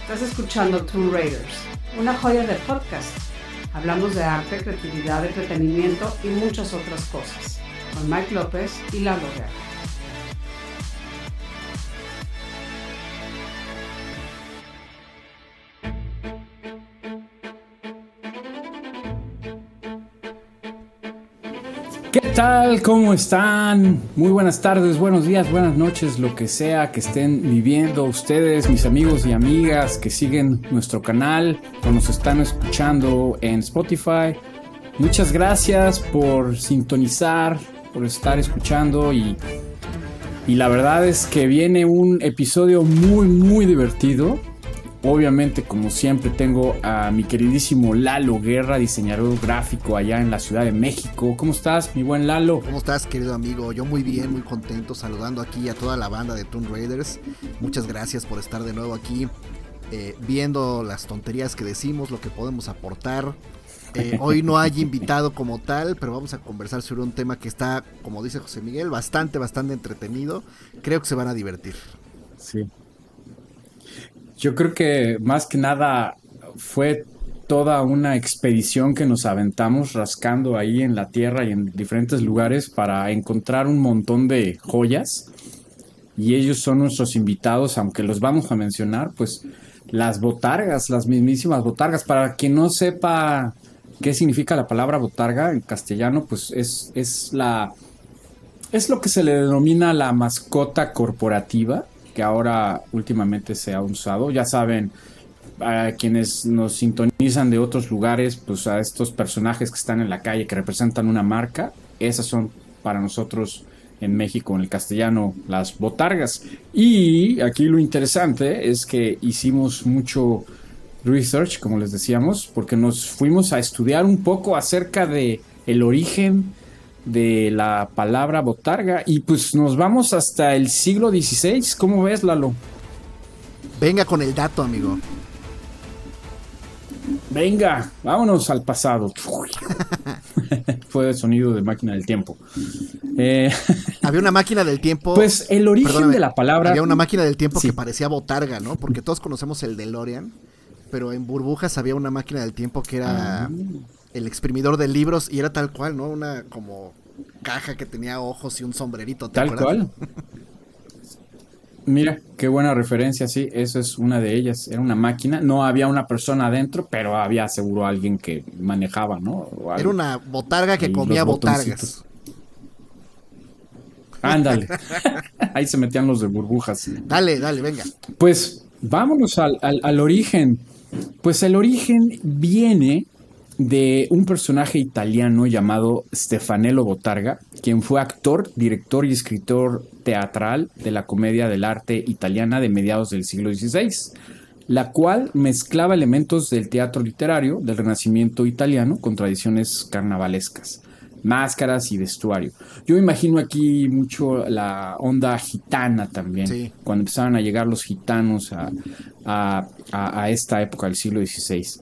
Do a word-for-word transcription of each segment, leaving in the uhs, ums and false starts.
Estás escuchando Tomb Raiders, una joya de podcast. Hablamos de arte, creatividad, entretenimiento y muchas otras cosas. Con Mike López y Lalo Guerra. ¿Qué tal? ¿Cómo están? Muy buenas tardes, buenos días, buenas noches, lo que sea que estén viviendo ustedes, mis amigos y amigas que siguen nuestro canal o nos están escuchando en Spotify. Muchas gracias por sintonizar, por estar escuchando y, y la verdad es que viene un episodio muy, muy divertido. Obviamente, como siempre, tengo a mi queridísimo Lalo Guerra, diseñador gráfico allá en la Ciudad de México. ¿Cómo estás, mi buen Lalo? ¿Cómo estás, querido amigo? Yo muy bien, muy contento, saludando aquí a toda la banda de Tomb Raiders. Muchas gracias por estar de nuevo aquí, eh, viendo las tonterías que decimos, lo que podemos aportar. Eh, hoy no hay invitado como tal, pero vamos a conversar sobre un tema que está, como dice José Miguel, bastante, bastante entretenido. Creo que se van a divertir. Sí. Yo creo que más que nada fue toda una expedición que nos aventamos rascando ahí en la tierra y en diferentes lugares para encontrar un montón de joyas. Y ellos son nuestros invitados, aunque los vamos a mencionar, pues las botargas, las mismísimas botargas. Para quien no sepa qué significa la palabra botarga en castellano, pues es, es la es lo que se le denomina la mascota corporativa, que ahora últimamente se ha usado. Ya saben, a quienes nos sintonizan de otros lugares, pues a estos personajes que están en la calle, que representan una marca, esas son para nosotros en México, en el castellano, las botargas. Y aquí lo interesante es que hicimos mucho research, como les decíamos, porque nos fuimos a estudiar un poco acerca de el origen de la palabra botarga y pues nos vamos hasta el siglo dieciséis. ¿Cómo ves, Lalo? Venga con el dato, amigo. Venga, vámonos al pasado. Fue el sonido de máquina del tiempo. Eh, había una máquina del tiempo. Pues el origen perdóname, de la palabra. Había una máquina del tiempo sí. que parecía botarga, ¿no? Porque todos conocemos el DeLorean, pero en Burbujas había una máquina del tiempo que era ah. el exprimidor de libros y era tal cual, ¿no? Una como caja que tenía ojos y un sombrerito. ¿Te tal acuerdas? cual. Mira, qué buena referencia, sí, eso es una de ellas. Era una máquina, no había una persona adentro, pero había seguro alguien que manejaba, ¿no? Era una botarga que comía botargas. Ándale, ahí se metían los de burbujas. Dale, dale, venga. Pues vámonos al, al, al origen. Pues el origen viene de un personaje italiano llamado Stefanello Botarga, quien fue actor, director y escritor teatral de la comedia del arte italiana de mediados del siglo dieciséis, la cual mezclaba elementos del teatro literario del Renacimiento italiano con tradiciones carnavalescas, máscaras y vestuario. Yo imagino aquí mucho la onda gitana también, sí. Cuando empezaron a llegar los gitanos a, a, a, a esta época del siglo dieciséis.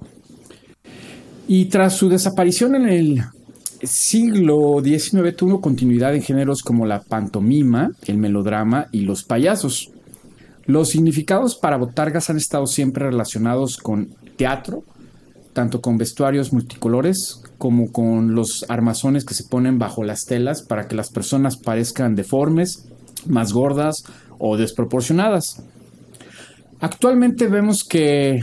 Y tras su desaparición en el siglo diecinueve tuvo continuidad en géneros como la pantomima, el melodrama y los payasos. Los significados para botargas han estado siempre relacionados con teatro, tanto con vestuarios multicolores como con los armazones que se ponen bajo las telas para que las personas parezcan deformes, más gordas o desproporcionadas. Actualmente vemos que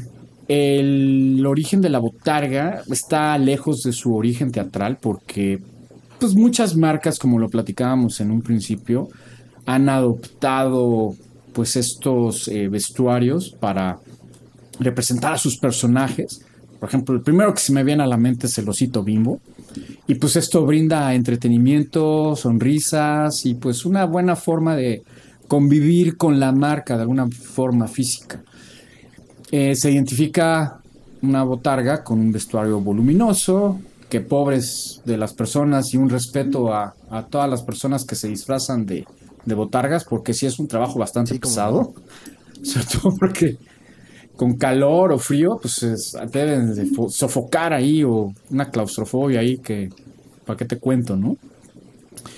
el origen de la botarga está lejos de su origen teatral porque pues, muchas marcas, como lo platicábamos en un principio, han adoptado pues, estos eh, vestuarios para representar a sus personajes. Por ejemplo, el primero que se me viene a la mente es el osito Bimbo. Y pues esto brinda entretenimiento, sonrisas y pues una buena forma de convivir con la marca de alguna forma física. Eh, se identifica una botarga con un vestuario voluminoso, que pobres de las personas y un respeto a, a todas las personas que se disfrazan de, de botargas, porque sí es un trabajo bastante sí, pesado, no. Sobre todo porque con calor o frío, pues es, deben de sofocar ahí o una claustrofobia ahí que, ¿para qué te cuento, no?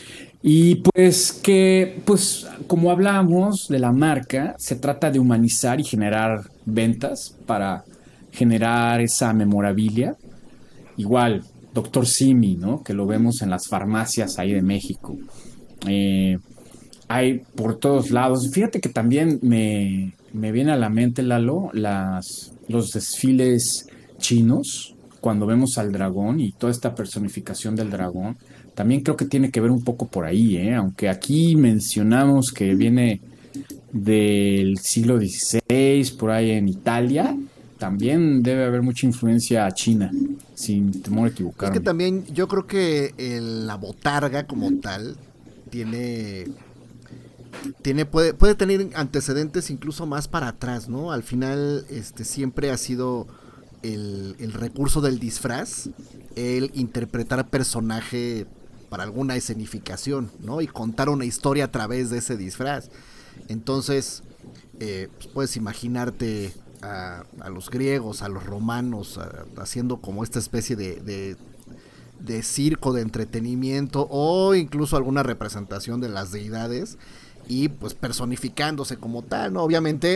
Y pues que, pues como hablamos de la marca, se trata de humanizar y generar ventas para generar esa memorabilia. Igual, Doctor Simi, ¿no? Que lo vemos en las farmacias ahí de México. Eh, hay por todos lados. Fíjate que también me, me viene a la mente, Lalo, las, los desfiles chinos, cuando vemos al dragón y toda esta personificación del dragón. También creo que tiene que ver un poco por ahí, ¿eh? Aunque aquí mencionamos que viene del siglo dieciséis, por ahí en Italia, también debe haber mucha influencia china, sin temor a equivocarme. Es que también yo creo que el, la botarga como tal tiene... Tiene, puede, puede tener antecedentes incluso más para atrás, ¿no? Al final, este, siempre ha sido el, el recurso del disfraz, el interpretar personaje para alguna escenificación, ¿no? Y contar una historia a través de ese disfraz. Entonces, eh, pues puedes imaginarte a, a los griegos, a los romanos, a, haciendo como esta especie de, de, de circo, de entretenimiento, o incluso alguna representación de las deidades, y pues personificándose como tal, ¿no? Obviamente,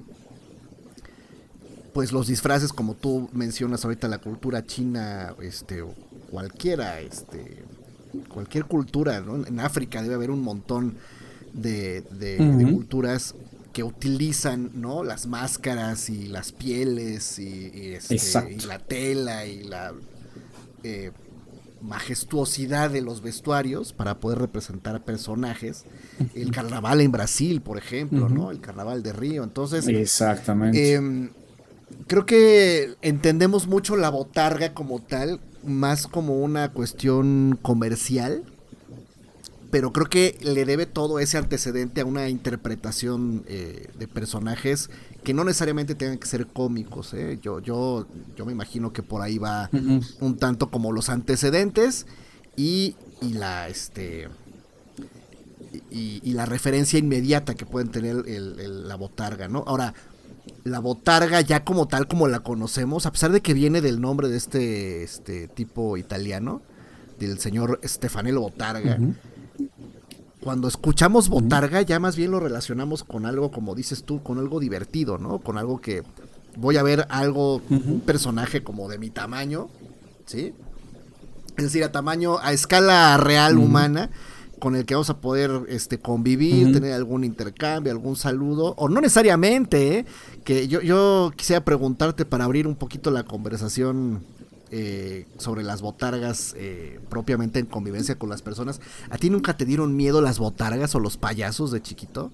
pues los disfraces, como tú mencionas ahorita, la cultura china, este, o cualquiera, este, cualquier cultura, ¿no? En África debe haber un montón de, de, uh-huh. de culturas que utilizan, ¿no? Las máscaras y las pieles y, y, este, y la tela y la eh, majestuosidad de los vestuarios para poder representar personajes. El carnaval en Brasil, por ejemplo, uh-huh. ¿no? El carnaval de Río. Entonces, exactamente. Eh, creo que entendemos mucho la botarga como tal, más como una cuestión comercial, pero creo que le debe todo ese antecedente a una interpretación eh, de personajes que no necesariamente tengan que ser cómicos, ¿eh? Yo, yo, yo me imagino que por ahí va uh-huh. un tanto como los antecedentes y, y la este y, y la referencia inmediata que pueden tener el, el, la botarga, ¿no? Ahora, la botarga ya como tal, como la conocemos, a pesar de que viene del nombre de este, este tipo italiano, del señor Stefanello Botarga, uh-huh. cuando escuchamos botarga, uh-huh. ya más bien lo relacionamos con algo, como dices tú, con algo divertido, ¿no? Con algo que voy a ver algo, uh-huh. un personaje como de mi tamaño, ¿sí? Es decir, a tamaño, a escala real uh-huh. humana, con el que vamos a poder este, convivir, uh-huh. tener algún intercambio, algún saludo, o no necesariamente, ¿eh? Que yo, yo quisiera preguntarte para abrir un poquito la conversación eh, sobre las botargas eh, propiamente en convivencia con las personas. ¿A ti nunca te dieron miedo las botargas o los payasos de chiquito?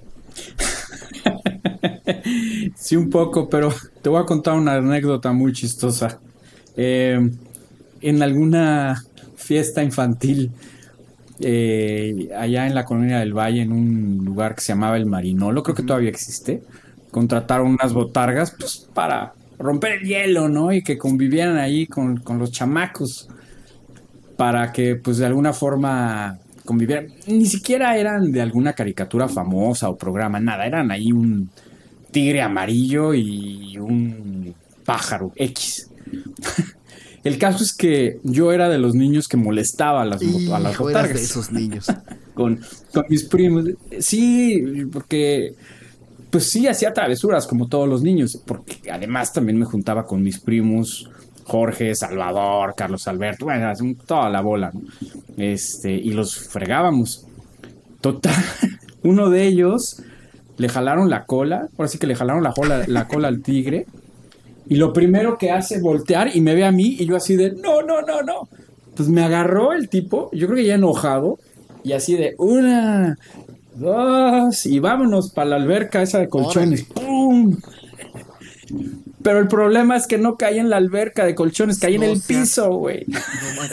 Sí, un poco, pero te voy a contar una anécdota muy chistosa. Eh, en alguna fiesta infantil, Eh, allá en la Colonia del Valle, en un lugar que se llamaba El Marinolo, creo que uh-huh. todavía existe, contrataron unas botargas pues para romper el hielo, ¿no? Y que convivieran ahí con, con los chamacos, para que pues de alguna forma convivieran. Ni siquiera eran de alguna caricatura famosa o programa, nada, eran ahí un tigre amarillo y un pájaro X. El caso es que yo era de los niños que molestaba a las, Hijo, a las botargas. Eras de esos niños. con, con mis primos. Sí, porque pues sí hacía travesuras como todos los niños, porque además también me juntaba con mis primos Jorge, Salvador, Carlos Alberto, bueno, toda la bola, ¿no? Este, y los fregábamos. Total, uno de ellos le jalaron la cola, ahora sí que le jalaron la cola, la cola al tigre. Y lo primero que hace es voltear y me ve a mí y yo así de, no, no, no, no. Pues me agarró el tipo, yo creo que ya enojado, y así de, una, dos, y vámonos para la alberca esa de colchones. ¡Pum! Pero el problema es que no caí en la alberca de colchones, caí no, en el sea, piso, güey. No,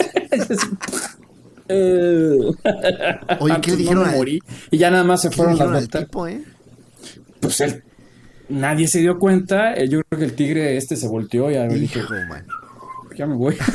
Oye, ¿qué le dijeron? No me morí, y ya nada más se fueron las botas. ¿Eh? Pues él. Nadie se dio cuenta. Yo creo que el tigre este se volteó y a ver, dije, man. Ya me voy.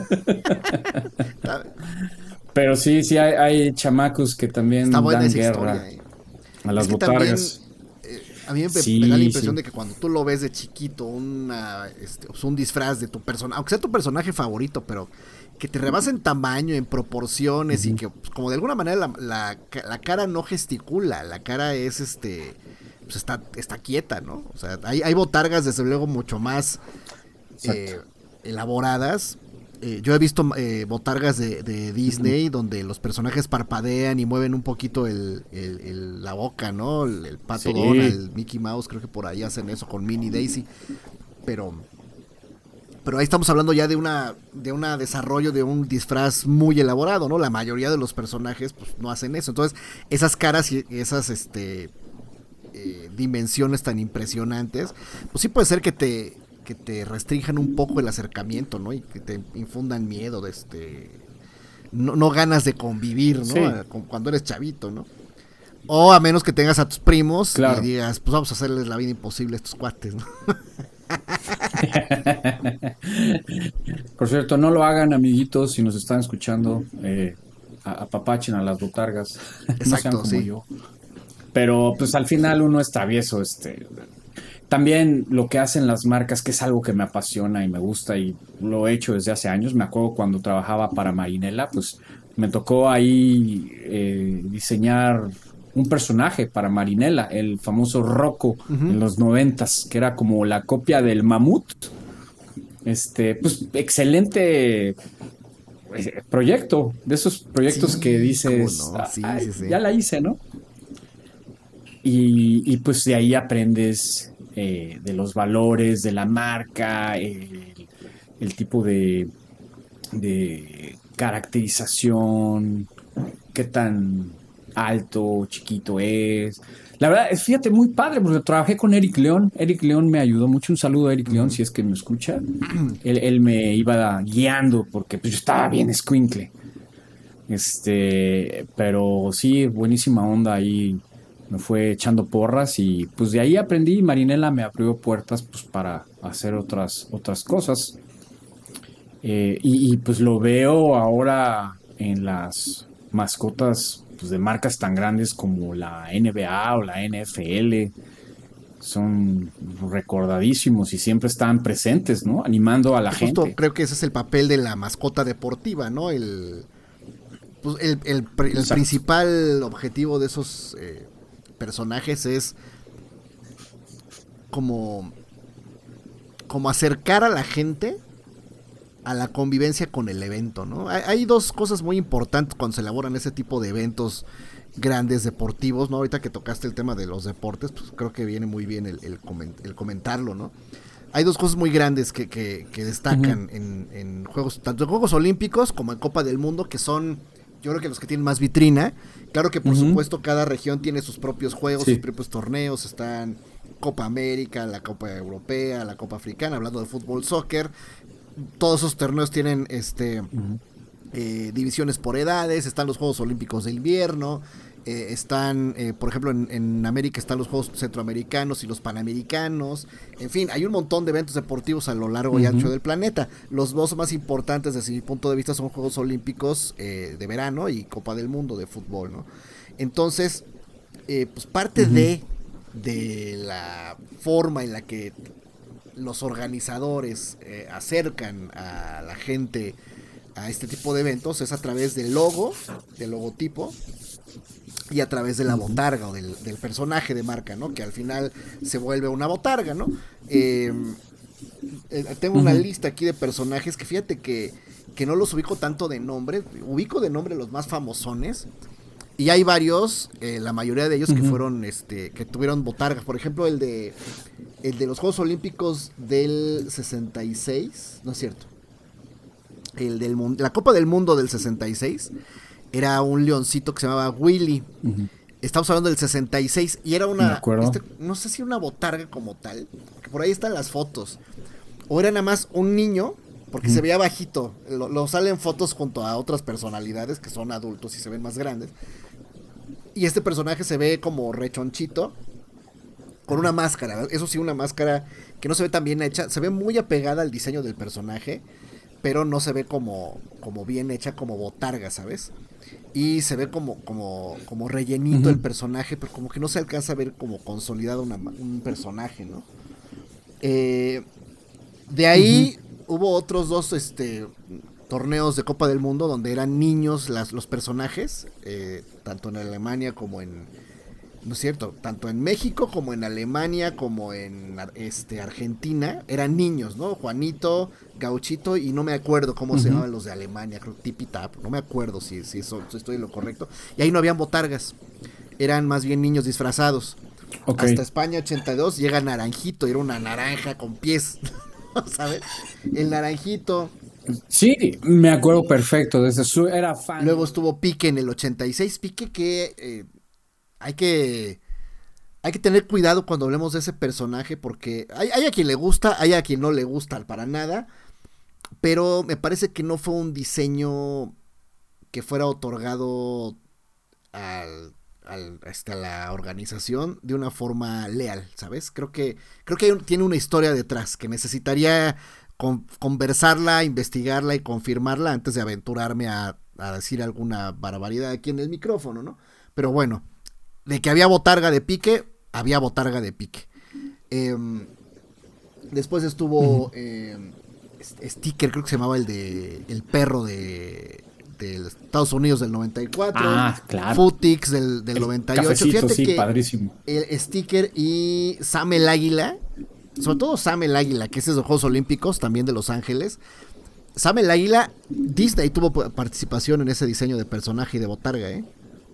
Pero sí, sí hay, hay chamacos que también dan guerra historia, eh. a las es que botargas. También, eh, a mí me, Sí, me da la impresión sí. de que cuando tú lo ves de chiquito, una, este, pues, un disfraz de tu personaje, aunque sea tu personaje favorito, pero que te rebasa en tamaño, en proporciones, Ujú. y que pues, como de alguna manera la, la, la cara no gesticula, la cara es este, pues está, está quieta, ¿no? O sea, hay, hay botargas desde luego mucho más eh, Exacto. elaboradas. Eh, yo he visto eh, botargas de, de Disney donde los personajes parpadean y mueven un poquito el, el, el- la boca, ¿no? El, el pato Donald, Sí. el Mickey Mouse, creo que por ahí hacen eso con Minnie Daisy. Pero, pero ahí estamos hablando ya de una de un desarrollo de un disfraz muy elaborado, ¿no? La mayoría de los personajes pues no hacen eso. Entonces, esas caras y esas este eh, dimensiones tan impresionantes, pues sí puede ser que te que te restrinjan un poco el acercamiento, ¿no? Y que te infundan miedo de este no, no ganas de convivir, ¿no? Sí. Con- Cuando eres chavito, ¿no? O a menos que tengas a tus primos y Claro. digas, pues vamos a hacerles la vida imposible a estos cuates, ¿no? Por cierto, no lo hagan, amiguitos, si nos están escuchando. Eh, a- apapachen a las botargas. No sean Exacto, como sí. yo. Pero pues al final uno es travieso, este. También lo que hacen las marcas, que es algo que me apasiona y me gusta y lo he hecho desde hace años. Me acuerdo cuando trabajaba para Marinela, pues me tocó ahí eh, diseñar un personaje para Marinela, el famoso Rocco Ujú. en los noventas, que era como la copia del mamut. Este, pues excelente eh, proyecto, de esos proyectos Sí, que dices, cómo no, sí, "Ay, sí, sí. ya la hice, ¿no?" Y, y pues de ahí aprendes eh, de los valores de la marca, el, el tipo de, de caracterización, qué tan alto, chiquito es. La verdad, es, fíjate, muy padre, porque trabajé con Eric León. Eric León me ayudó mucho. Un saludo a Eric León, Ujú. si es que me escucha. Él, él me iba guiando, porque pues, yo estaba bien escuincle. Este, pero sí, buenísima onda ahí. Me fue echando porras y pues de ahí aprendí. Marinela me abrió puertas pues para hacer otras, otras cosas. Eh, y, y, pues lo veo ahora en las mascotas pues, de marcas tan grandes como la N B A o la N F L. Son recordadísimos y siempre están presentes, ¿no? Animando a la Que justo gente. creo que ese es el papel de la mascota deportiva, ¿no? El, pues el, el, el Exacto. principal objetivo de esos eh, personajes es como, como acercar a la gente a la convivencia con el evento, ¿no? Hay, hay dos cosas muy importantes cuando se elaboran ese tipo de eventos grandes deportivos, ¿no? Ahorita que tocaste el tema de los deportes, pues creo que viene muy bien el, el, coment el comentarlo, ¿no? Hay dos cosas muy grandes que, que, que destacan uh-huh. en, en juegos, tanto en Juegos Olímpicos como en Copa del Mundo, que son, yo creo que los que tienen más vitrina. Claro que por uh-huh. supuesto cada región tiene sus propios juegos, sí. sus propios torneos, están Copa América, la Copa Europea, la Copa Africana, hablando de fútbol, soccer. Todos esos torneos tienen este uh-huh. eh, divisiones por edades, están los Juegos Olímpicos de invierno, eh, están, eh, por ejemplo, en, en América están los Juegos Centroamericanos y los Panamericanos, en fin, hay un montón de eventos deportivos a lo largo uh-huh. y ancho del planeta. Los dos más importantes desde mi punto de vista son Juegos Olímpicos eh, de verano y Copa del Mundo de fútbol, ¿no? Entonces, eh, pues parte uh-huh. de, de la forma en la que los organizadores eh, acercan a la gente a este tipo de eventos es a través del logo, del logotipo y a través de la botarga o del, del personaje de marca, ¿no? Que al final se vuelve una botarga, ¿no? Eh, eh, tengo una uh-huh. lista aquí de personajes que fíjate que, que no los ubico tanto de nombre, ubico de nombre los más famosones. Y hay varios, eh, la mayoría de ellos uh-huh. que fueron, este, que tuvieron botargas. Por ejemplo, el de, el de los Juegos Olímpicos del sesenta y seis, no es cierto. El del la Copa del Mundo del sesenta y seis era un leoncito que se llamaba Willy. Uh-huh. Estamos hablando del sesenta y seis y era una, este, no sé si una botarga como tal, porque por ahí están las fotos. O era nada más un niño, porque uh-huh. se veía bajito. Lo, lo salen fotos junto a otras personalidades que son adultos y se ven más grandes. Y este personaje se ve como rechonchito, con una máscara, eso sí, una máscara que no se ve tan bien hecha, se ve muy apegada al diseño del personaje, pero no se ve como, como bien hecha como botarga, ¿sabes? Y se ve como, como, como rellenito uh-huh. el personaje, pero como que no se alcanza a ver como consolidado una, un personaje, ¿no? Eh, de ahí uh-huh. hubo otros dos este, torneos de Copa del Mundo donde eran niños las, los personajes, eh, tanto en Alemania como en... No es cierto, tanto en México como en Alemania como en este, Argentina, eran niños, ¿no? Juanito, Gauchito y no me acuerdo cómo uh-huh. se llamaban los de Alemania, creo Tipi Tap, no me acuerdo si, si, eso, si estoy en lo correcto. Y ahí no habían botargas, eran más bien niños disfrazados. Okay. Hasta España ochenta y dos llega Naranjito, era una naranja con pies, ¿sabes? El Naranjito. Sí, me acuerdo perfecto, desde su era fan. Luego estuvo Pique en el ochenta y seis, Pique que... Eh, Hay que, hay que tener cuidado cuando hablemos de ese personaje porque hay, hay a quien le gusta, hay a quien no le gusta para nada, pero me parece que no fue un diseño que fuera otorgado al, al, este, a la organización de una forma leal, ¿sabes? Creo que, creo que tiene una historia detrás que necesitaría con, conversarla, investigarla y confirmarla antes de aventurarme a, a decir alguna barbaridad aquí en el micrófono, ¿no? Pero bueno. De que había botarga de Pique, había botarga de Pique. Eh, después estuvo uh-huh. eh, Sticker, creo que se llamaba el de el perro de, de Estados Unidos del noventa y cuatro. Ah, claro. Footix del, del noventa y ocho. Fíjate sí, que padrísimo. El Sticker y Sam el Águila, sobre todo Sam el Águila, que ese es de los Juegos Olímpicos, también de Los Ángeles. Sam el Águila, Disney tuvo participación en ese diseño de personaje y de botarga, ¿eh?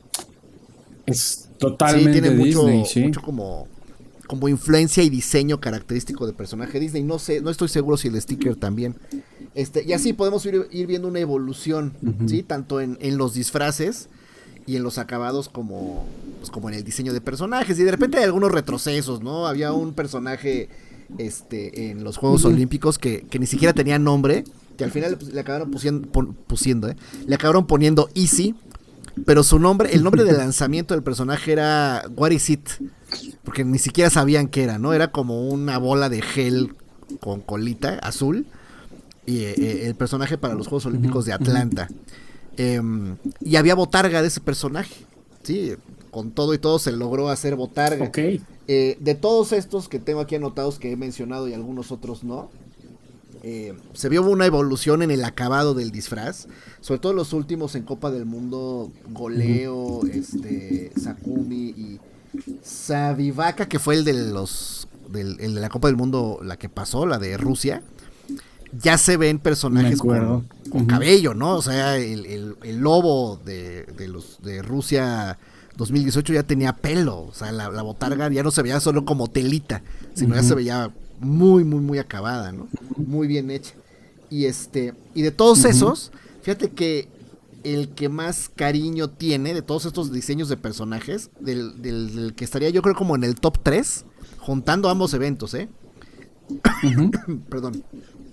Es totalmente sí, tiene mucho, Disney, sí. mucho como, como influencia y diseño característico de personaje Disney. No sé, no estoy seguro si el Sticker también. Este, y así podemos ir, ir viendo una evolución, uh-huh. ¿sí? Tanto en, en los disfraces y en los acabados como, pues, como en el diseño de personajes. Y de repente hay algunos retrocesos, ¿no? Había un personaje este, en los Juegos uh-huh. Olímpicos que, que ni siquiera tenía nombre, que al final le, le acabaron pusiendo, pon, pusiendo ¿eh? le acabaron poniendo Easy. Pero su nombre, el nombre de lanzamiento del personaje era What Is It, porque ni siquiera sabían qué era, ¿no? Era como una bola de gel con colita azul y eh, el personaje para los Juegos Olímpicos de Atlanta. Eh, y había botarga de ese personaje, sí, con todo y todo se logró hacer botarga. Okay. Eh, de todos estos que tengo aquí anotados que he mencionado y algunos otros no. Eh, se vio una evolución en el acabado del disfraz, sobre todo los últimos en Copa del Mundo, Goleo, este, Sakumi y Savivaka, que fue el de los del, el de la Copa del Mundo, la que pasó, la de Rusia. Ya se ven personajes con, con uh-huh. cabello, ¿no? O sea, el, el, el lobo de, de los de Rusia dos mil dieciocho ya tenía pelo, o sea, la, la botarga ya no se veía solo como telita, sino uh-huh. ya se veía muy, muy, muy acabada, ¿no? Muy bien hecha. Y este, y de todos uh-huh. esos, fíjate que el que más cariño tiene de todos estos diseños de personajes, del, del, del que estaría yo creo como en el top tres, juntando ambos eventos, ¿eh? Uh-huh. Perdón.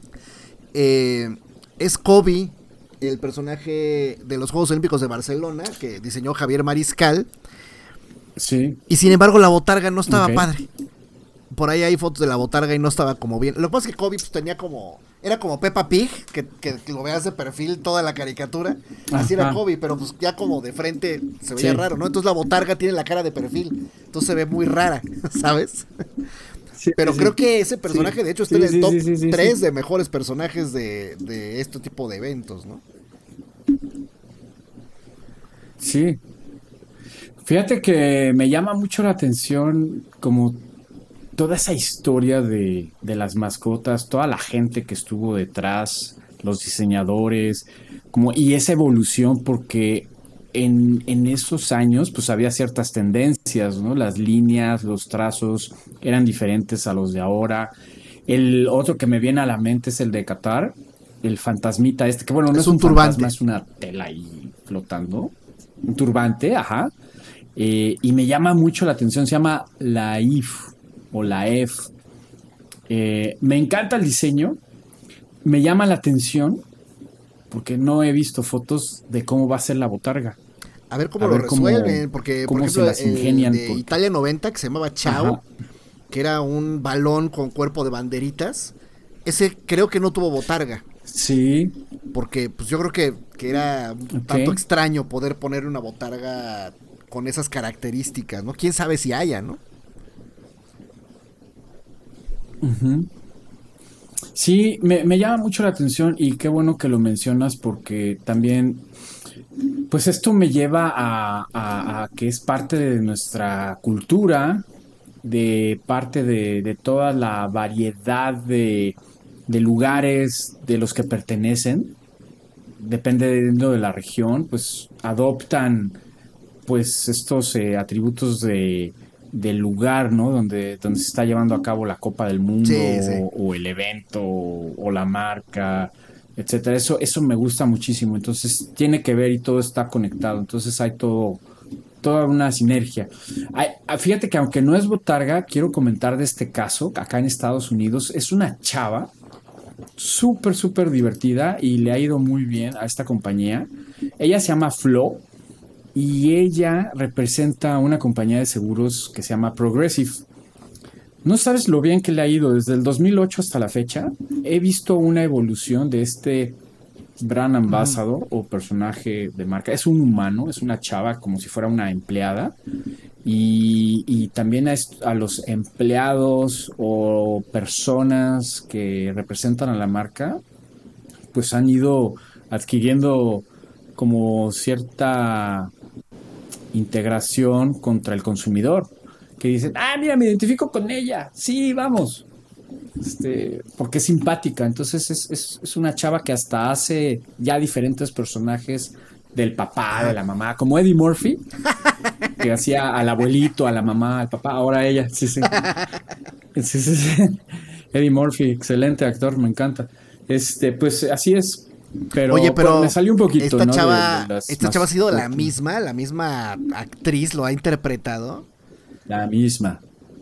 Eh, es Kobe, el personaje de los Juegos Olímpicos de Barcelona, que diseñó Javier Mariscal. Sí. Y sin embargo la botarga no estaba okay. padre. Por ahí hay fotos de la botarga y no estaba como bien. Lo que pasa es que Kobe pues, tenía como... Era como Peppa Pig, que, que, que lo veas de perfil toda la caricatura. Así Ajá. era Kobe, pero pues ya como de frente se veía sí. raro, ¿no? Entonces la botarga tiene la cara de perfil. Entonces se ve muy rara, ¿sabes? Sí, pero sí, creo sí. que ese personaje, sí. de hecho, está sí, en el sí, top sí, sí, sí, tres sí. de mejores personajes de, de este tipo de eventos, ¿no? Sí. Fíjate que me llama mucho la atención como toda esa historia de, de las mascotas, toda la gente que estuvo detrás, los diseñadores, como, y esa evolución, porque en, en esos años pues había ciertas tendencias, ¿no? Las líneas, los trazos eran diferentes a los de ahora. El otro que me viene a la mente es el de Qatar, el fantasmita este, que bueno, no es, es un, un turbante, fantasma, es una tela ahí flotando, un turbante, ajá, eh, y me llama mucho la atención, se llama la I F o la F. Eh, me encanta el diseño, me llama la atención porque no he visto fotos de cómo va a ser la botarga. A ver cómo a lo ver resuelven, cómo, porque por ejemplo se las ingenian, el de porque... Italia noventa que se llamaba Chao, Ajá. que era un balón con cuerpo de banderitas, ese creo que no tuvo botarga. Sí. Porque pues yo creo que, que era un Ok. tanto extraño poder poner una botarga con esas características, ¿no? Quién sabe si haya, ¿no? Ujú. Sí, me, me llama mucho la atención y qué bueno que lo mencionas porque también, pues esto me lleva a, a- a que es parte de nuestra cultura, de parte de, de toda la variedad de, de lugares de los que pertenecen, dependiendo de la región, pues adoptan pues estos eh, atributos de, del lugar, ¿no? Donde, donde se está llevando a cabo la Copa del Mundo Sí, sí. o el evento o la marca, etcétera. Eso, eso me gusta muchísimo. Entonces tiene que ver y todo está conectado. Entonces hay todo, toda una sinergia. Hay- ah, fíjate que aunque no es botarga, quiero comentar de este caso, acá en Estados Unidos, es una chava súper, súper divertida y le ha ido muy bien a esta compañía. Ella se llama Flo y ella representa una compañía de seguros que se llama Progressive. No sabes lo bien que le ha ido desde el dos mil ocho hasta la fecha. He visto una evolución de este brand Ujú. ambassador o personaje de marca. Es un humano, es una chava como si fuera una empleada. Y, y también a, est- a los empleados o personas que representan a la marca, pues han ido adquiriendo como cierta integración contra el consumidor, que dicen, ah, mira, me identifico con ella, sí, vamos, este, porque es simpática, entonces es, es, es una chava que hasta hace ya diferentes personajes del papá, de Ajá. la mamá, como Eddie Murphy, que hacía al abuelito, a la mamá, al papá, ahora ella, sí, sí, sí, sí, sí. Eddie Murphy, excelente actor, me encanta. Este, pues así es, Oye, pero pues, me pero salió un poquito, esta ¿no? De, de chava, las esta chava ha más sido la pop. misma, la misma actriz lo ha interpretado. La misma.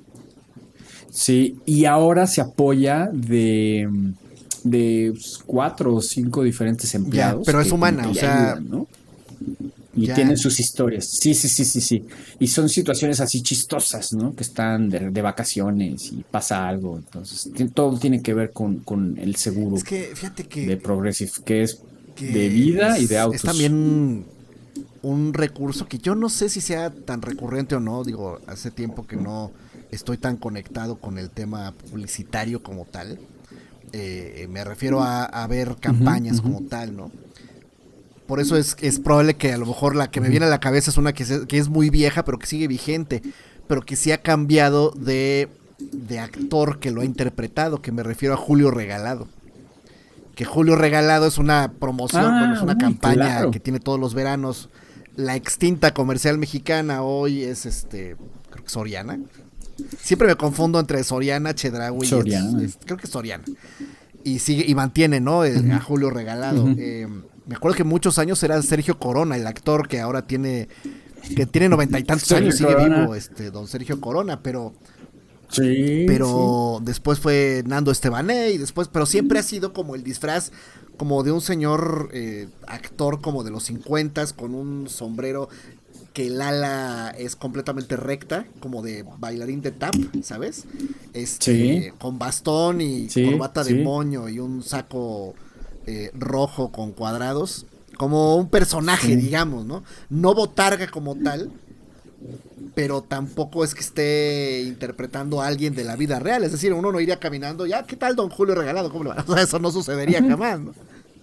Sí, y ahora se apoya de, de cuatro o cinco diferentes Ya, empleados pero es que como humana, que o le sea, ayudan, ¿no? Y ya. tienen sus historias. Sí, sí, sí, sí, sí. Y son situaciones así chistosas, ¿no? Que están de, de vacaciones y pasa algo. Entonces, ti- todo tiene que ver con, con el Es seguro que fíjate de que, Progressive, que es de que vida y de es, es autos. también un recurso que yo no sé si sea tan recurrente o no. Digo, hace tiempo que no estoy tan conectado con el tema publicitario como tal. Eh, me refiero a, a ver Ujú, campañas ujú, como tal, ¿no? Por eso es, es probable que a lo mejor la que me ujú. viene a la cabeza es una que, se, que es muy vieja, pero que sigue vigente, pero que sí ha cambiado de, de actor que lo ha interpretado, que me refiero a Julio Regalado. Que Julio Regalado es una promoción, bueno, es Ah, una uy, campaña claro. que tiene todos los veranos. La extinta comercial mexicana hoy es este, creo que Soriana. Siempre me confundo entre Soriana, Chedraui y es, Soriana. es, creo que es Soriana. Y sigue y mantiene, ¿no? El- a Ujú, Julio Regalado. ujú. Eh, me acuerdo que muchos años era Sergio Corona, el actor que ahora tiene que tiene noventa y tantos años, Sergio sigue Corona. vivo, este, don Sergio Corona, pero Sí, sí. pero después fue Nando Estebané y después, pero siempre ha sido como el disfraz como de un señor eh, actor como de los cincuenta con un sombrero que el ala es completamente recta, como de bailarín de tap, ¿sabes? Sí, Este, con bastón y sí, corbata de sí. moño y un saco eh, rojo con cuadrados, como un personaje, Sí. digamos, ¿no? No botarga como tal, pero tampoco es que esté interpretando a alguien de la vida real. Es decir, uno no iría caminando, ya, ¿qué tal don Julio Regalado? ¿Cómo le va? O sea, eso no sucedería jamás, ¿no?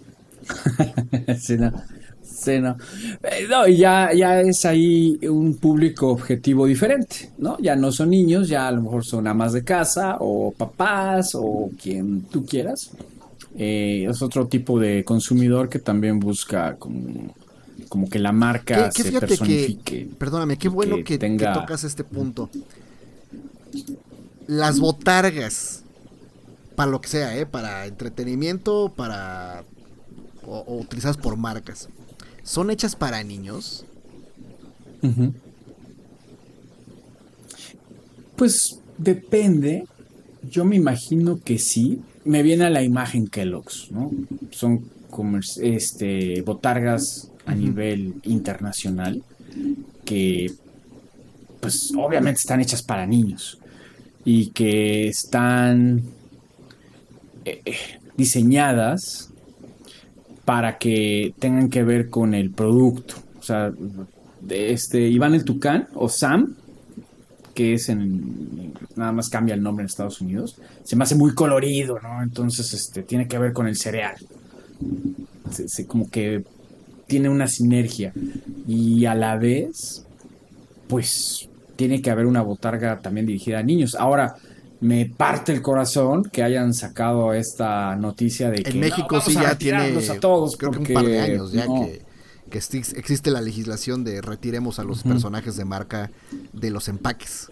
Sí, no. Sí, no. Eh, no, y ya, ya es ahí un público objetivo diferente, ¿no? Ya no son niños, ya a lo mejor son amas de casa o papás o quien tú quieras. Eh, es otro tipo de consumidor que también busca como, como que la marca Que, que se fíjate que, personifique perdóname, qué y bueno que que, que tenga... tocas este punto. Las botargas, para lo que sea, ¿eh? Para entretenimiento, para... o, o utilizadas por marcas. ¿Son hechas para niños? Ujú. Pues depende. Yo me imagino que sí. Me viene a la imagen Kellogg's, ¿no? Son comer- este, botargas a Ujú. nivel internacional que, pues, obviamente están hechas para niños y que están eh, eh, diseñadas para que tengan que ver con el producto. O sea, de este Iván el Tucán o Sam, que es en, nada más cambia el nombre en Estados Unidos, se me hace muy colorido, ¿no? Entonces, este, tiene que ver con el cereal. Se, se, como que tiene una sinergia y a la vez, pues, tiene que haber una botarga también dirigida a niños. Ahora, me parte el corazón que hayan sacado esta noticia de que en México no, sí ya tiene, a todos creo porque, que un par de años ya no. que, que existe la legislación de retiremos a los uh-huh. personajes de marca de los empaques.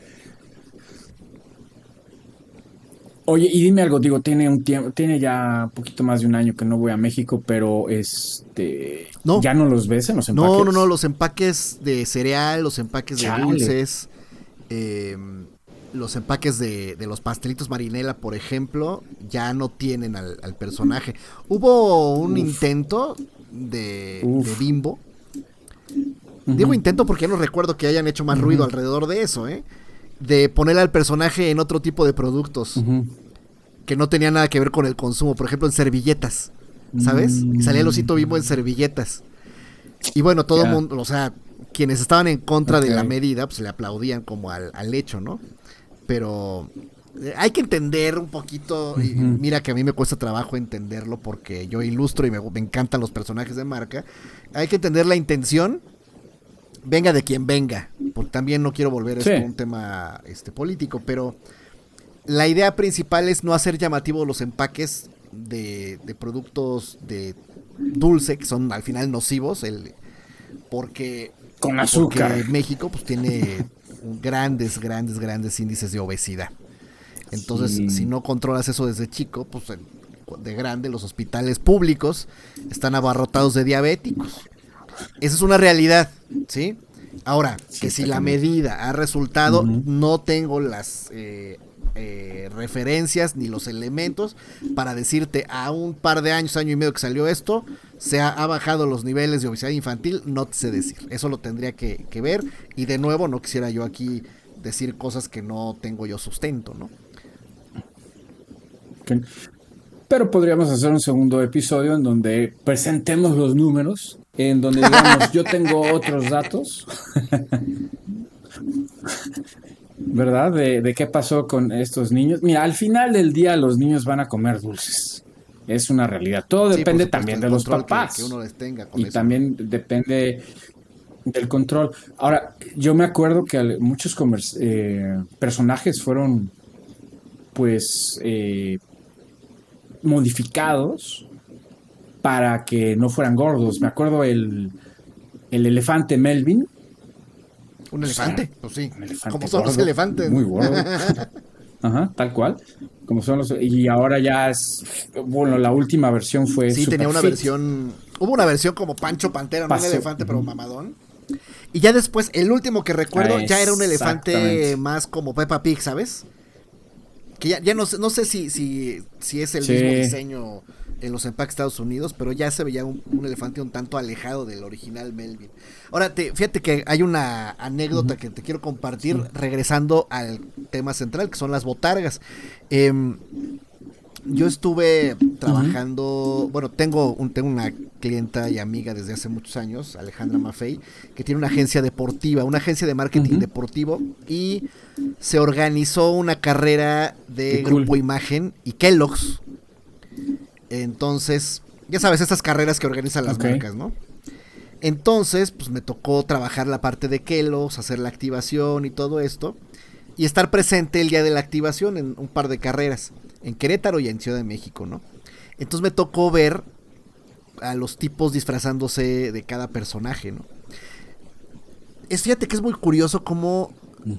Oye, y dime algo, digo, tiene un tiempo, tiene ya un poquito más de un año que no voy a México, pero este, no. ¿ya no los ves en los empaques? No, no, no, los empaques de cereal, los empaques de Chale. dulces, eh, los empaques de, de los pastelitos Marinela, por ejemplo, ya no tienen al, al personaje. Hubo un Uf. intento de, de Bimbo. Uh-huh. Digo intento porque ya no recuerdo que hayan hecho más uh-huh. ruido alrededor de eso, ¿eh? De poner al personaje en otro tipo de productos uh-huh. que no tenía nada que ver con el consumo, por ejemplo en servilletas, ¿sabes? Mm. Y salía el osito Bimbo en servilletas. Y bueno, todo el yeah. mundo, o sea, quienes estaban en contra okay. de la medida, pues le aplaudían como al, al hecho, ¿no? Pero eh, hay que entender un poquito, uh-huh. y mira que a mí me cuesta trabajo entenderlo porque yo ilustro y me, me encantan los personajes de marca. Hay que entender la intención, venga de quien venga, porque también no quiero volver esto sí. un tema este, político, pero la idea principal es no hacer llamativos los empaques de, de productos de dulce, que son al final nocivos, el, porque, con azúcar. Porque México pues tiene grandes, grandes, grandes índices de obesidad. Entonces, sí. si no controlas eso desde chico, pues de grande los hospitales públicos están abarrotados de diabéticos. Esa es una realidad, ¿sí? Ahora, sí, que si la medida ha resultado, uh-huh. no tengo las eh, eh, referencias ni los elementos para decirte a un par de años, año y medio que salió esto, se ha, ha bajado los niveles de obesidad infantil, no te sé decir. Eso lo tendría que, que ver y de nuevo no quisiera yo aquí decir cosas que no tengo yo sustento, ¿no? Okay. Pero podríamos hacer un segundo episodio en donde presentemos los números, en donde digamos, yo tengo otros datos, ¿verdad? De, de qué pasó con estos niños. Mira, al final del día los niños van a comer dulces. Es una realidad. Todo sí, depende supuesto, también de los papás. Que, que uno les tenga con y eso. También depende del control. Ahora, yo me acuerdo que muchos comer- eh, personajes fueron, pues, eh, modificados para que no fueran gordos. Me acuerdo el, el elefante Melvin. ¿Un elefante? Pues sí. Un elefante como son gordo, los elefantes. Muy gordo. Ajá, tal cual. Como son los, y ahora ya es, bueno, la última versión fue sí, tenía una fit. versión, hubo una versión como Pancho Pantera, no un elefante, pero mamadón. Y ya después, el último que recuerdo, ah, ya era un elefante más como Peppa Pig, ¿sabes? Que ya, ya no sé, no sé si, si, si es el sí. mismo diseño en los empaques de Estados Unidos, pero ya se veía un, un elefante un tanto alejado del original Melvin. Ahora, te, fíjate que hay una anécdota uh-huh. que te quiero compartir sí. regresando al tema central, que son las botargas. Eh, yo estuve trabajando, uh-huh. bueno, tengo, un, tengo una clienta y amiga desde hace muchos años, Alejandra Maffei, que tiene una agencia deportiva, una agencia de marketing uh-huh. deportivo, y se organizó una carrera de Qué Grupo cool. Imagen y Kellogg's. Entonces, ya sabes, estas carreras que organizan las okay. marcas, ¿no? Entonces, pues me tocó trabajar la parte de Kellogg's, hacer la activación y todo esto, y estar presente el día de la activación en un par de carreras, en Querétaro y en Ciudad de México, ¿no? Entonces me tocó ver a los tipos disfrazándose de cada personaje, ¿no? Es, fíjate que es muy curioso cómo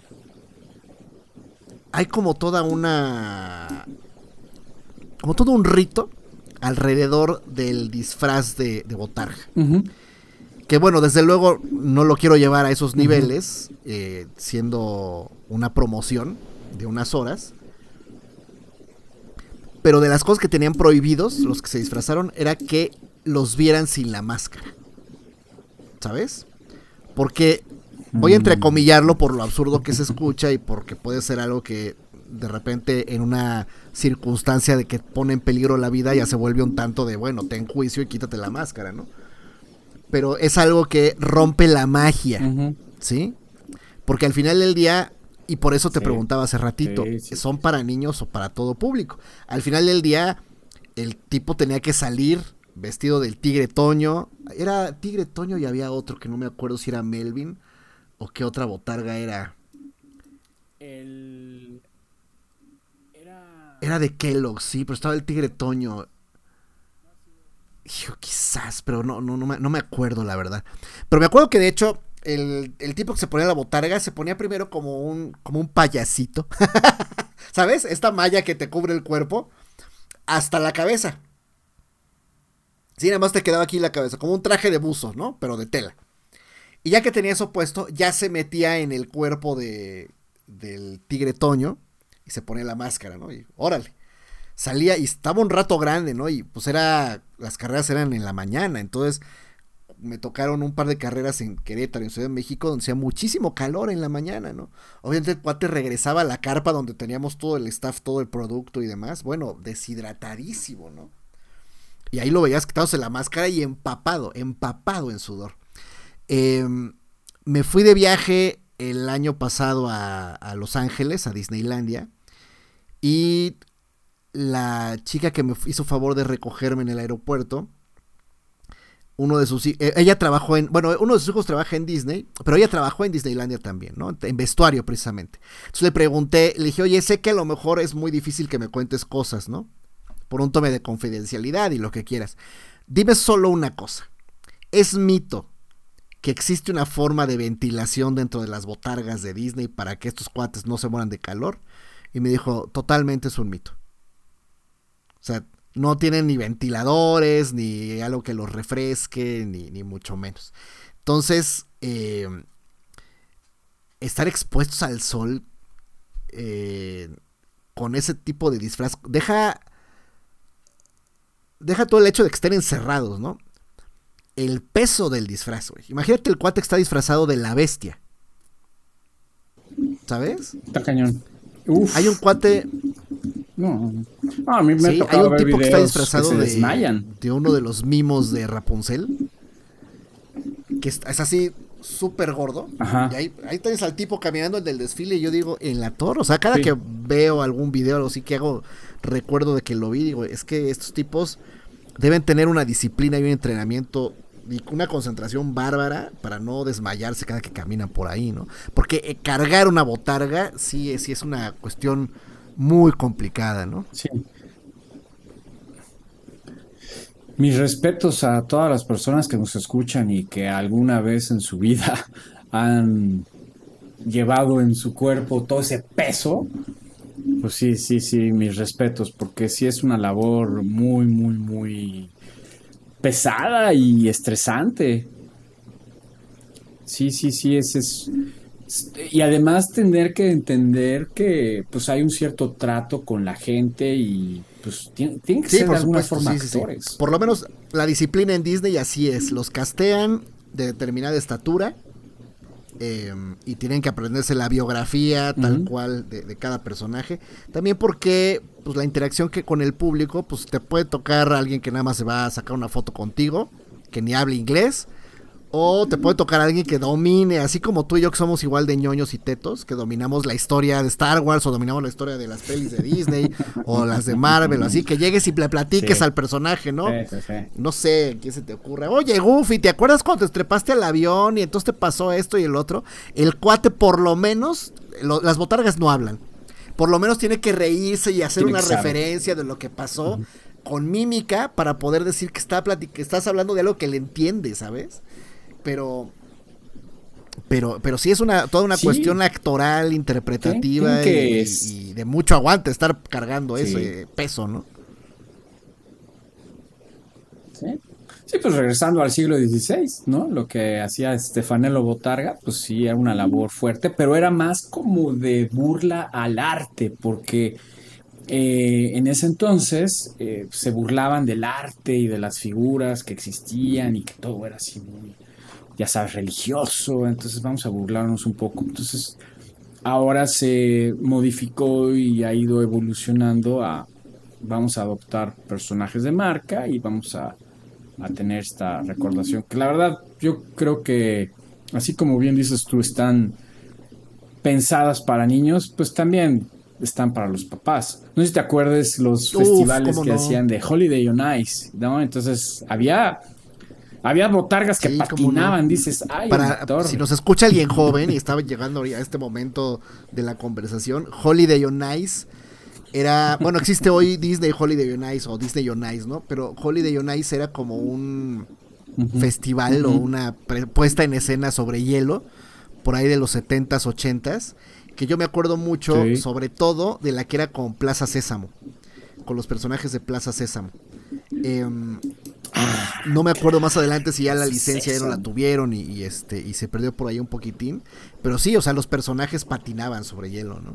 hay como toda una, como todo un rito alrededor del disfraz de, de botarga. Uh-huh. Que bueno, desde luego no lo quiero llevar a esos niveles, uh-huh. eh, siendo una promoción de unas horas. Pero de las cosas que tenían prohibidos, los que se disfrazaron, era que los vieran sin la máscara. ¿Sabes? Porque voy a entrecomillarlo por lo absurdo que se escucha y porque puede ser algo que de repente en una circunstancia de que pone en peligro la vida ya se vuelve un tanto de, bueno, ten juicio y quítate la máscara, ¿no? Pero es algo que rompe la magia, uh-huh. ¿sí? Porque al final del día, y por eso te sí. preguntaba hace ratito, sí, sí. ¿son para niños o para todo público? Al final del día, el tipo tenía que salir vestido del Tigre Toño. Era Tigre Toño y había otro que no me acuerdo si era Melvin o qué otra botarga era. El... Era... Era de Kellogg, sí, pero estaba el Tigre Toño. Hijo, quizás, pero no, no, no, me, no me acuerdo la verdad. Pero me acuerdo que de hecho el, el tipo que se ponía la botarga se ponía primero como un, como un payasito. ¿Sabes? Esta malla que te cubre el cuerpo hasta la cabeza. Sí, nada más te quedaba aquí la cabeza, como un traje de buzo, ¿no? Pero de tela. Y ya que tenía eso puesto, ya se metía en el cuerpo de, del Tigre Toño y se ponía la máscara, ¿no? Y órale. Salía y estaba un rato grande, ¿no? Y pues era, las carreras eran en la mañana, entonces me tocaron un par de carreras en Querétaro, en Ciudad de México, donde hacía muchísimo calor en la mañana, ¿no? Obviamente el cuate regresaba a la carpa donde teníamos todo el staff, todo el producto y demás, bueno, deshidratadísimo, ¿no? Y ahí lo veías quitándose la máscara y empapado, empapado en sudor. Eh, me fui de viaje el año pasado a, a Los Ángeles, a Disneylandia, y la chica que me hizo favor de recogerme en el aeropuerto, uno de sus eh, ella trabajó en, bueno, uno de sus hijos trabaja en Disney, pero ella trabajó en Disneylandia también, ¿no? En vestuario precisamente. Entonces le pregunté, le dije, oye, sé que a lo mejor es muy difícil que me cuentes cosas, ¿no? Por un tome de confidencialidad y lo que quieras. Dime solo una cosa. ¿Es mito que existe una forma de ventilación dentro de las botargas de Disney para que estos cuates no se mueran de calor? Y me dijo, totalmente es un mito. O sea, no tienen ni ventiladores, ni algo que los refresque, ni, ni mucho menos. Entonces, eh, estar expuestos al sol eh, con ese tipo de disfraz, deja, deja todo el hecho de que estén encerrados, ¿no? El peso del disfraz, güey. Imagínate el cuate que está disfrazado de la bestia. ¿Sabes? Está cañón. Uf. Hay un cuate... No, no, a mí me sí, ha tocado hay un ver tipo que está disfrazado que se de, desmayan. de uno de los mimos de Rapunzel, que es, es así súper gordo. Ajá. Y ahí, ahí tienes al tipo caminando el del desfile y yo digo, en la torre, o sea, cada sí. que veo algún video o algo así que hago, recuerdo de que lo vi, digo, es que estos tipos deben tener una disciplina y un entrenamiento y una concentración bárbara para no desmayarse cada que caminan por ahí, ¿no? Porque eh, cargar una botarga sí, sí es una cuestión muy complicada, ¿no? Sí. Mis respetos a todas las personas que nos escuchan y que alguna vez en su vida han llevado en su cuerpo todo ese peso. Pues sí, sí, sí, mis respetos, porque sí es una labor muy, muy, muy pesada y estresante. Sí, sí, sí, ese es... Y además tener que entender que pues hay un cierto trato con la gente y pues tienen tiene que sí, ser de alguna supuesto, forma sí, actores. Sí, sí. Por lo menos la disciplina en Disney así es, los castean de determinada estatura eh, y tienen que aprenderse la biografía tal uh-huh. cual de, de cada personaje. También porque pues la interacción que con el público, pues te puede tocar a alguien que nada más se va a sacar una foto contigo, que ni habla inglés. O te puede tocar a alguien que domine, así como tú y yo que somos igual de ñoños y tetos, que dominamos la historia de Star Wars o dominamos la historia de las pelis de Disney o las de Marvel, o así, que llegues y le platiques sí. al personaje, ¿no? Sí, sí, sí. No sé, ¿qué se te ocurre? Oye, Goofy, ¿te acuerdas cuando te trepaste al avión y entonces te pasó esto y el otro? El cuate por lo menos, lo, las botargas no hablan, por lo menos tiene que reírse y hacer tiene una referencia de lo que pasó uh-huh. con mímica para poder decir que, está platic- que estás hablando de algo que le entiende, ¿sabes? Pero, pero, pero sí es una toda una sí. cuestión actoral, interpretativa ¿Qué? ¿Qué y, es? y de mucho aguante estar cargando sí. ese peso, ¿no? Sí. Sí, pues regresando al siglo dieciséis, ¿no? Lo que hacía Stefanello Botarga, pues sí era una labor fuerte, pero era más como de burla al arte, porque eh, en ese entonces eh, se burlaban del arte y de las figuras que existían y que todo era así muy, ya sabes, religioso, entonces vamos a burlarnos un poco. Entonces ahora se modificó y ha ido evolucionando a vamos a adoptar personajes de marca y vamos a, a tener esta recordación. Que la verdad, yo creo que, así como bien dices tú, están pensadas para niños, pues también están para los papás. No sé si te acuerdas los Uf, festivales ¿cómo que no? hacían de Holiday on Ice, ¿no? Entonces había, había botargas que Sí, cómo patinaban, no. dices, ay, Para, en torre. si nos escucha alguien joven y estaba llegando a este momento de la conversación, Holiday on Ice era, bueno, existe hoy Disney Holiday on Ice o Disney on Ice, ¿no? Pero Holiday on Ice era como un Uh-huh. festival Uh-huh. o una pre- puesta en escena sobre hielo, por ahí de los setentas, ochentas, que yo me acuerdo mucho, Sí. sobre todo de la que era con Plaza Sésamo, con los personajes de Plaza Sésamo. Em, no me acuerdo más adelante si ya la licencia ya no la tuvieron y, y este y se perdió por ahí un poquitín, pero sí, o sea, los personajes patinaban sobre hielo, ¿no?